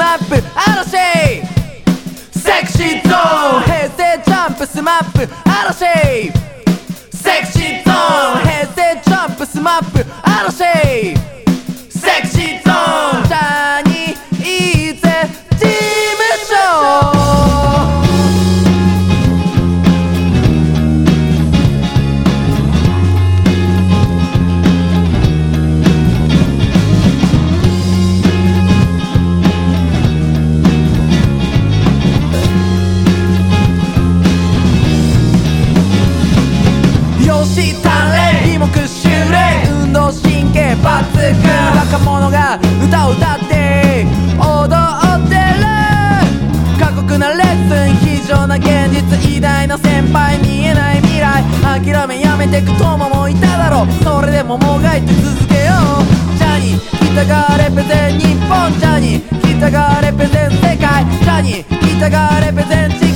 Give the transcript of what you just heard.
マップ嵐セクシーゾーン平成ジャンプスマップ嵐セクシーゾーン平成ジャンプスマップ嵐セクシーゾーンジャニーズ事務所美目修練運動神経抜群若者が歌を歌って踊ってる過酷なレッスン非常な現実偉大な先輩見えない未来諦めやめてく友もいただろうそれでももがいて続けようジャニー北がレペゼン日本ジャニー北がレペゼン世界ジャニー北がレペゼン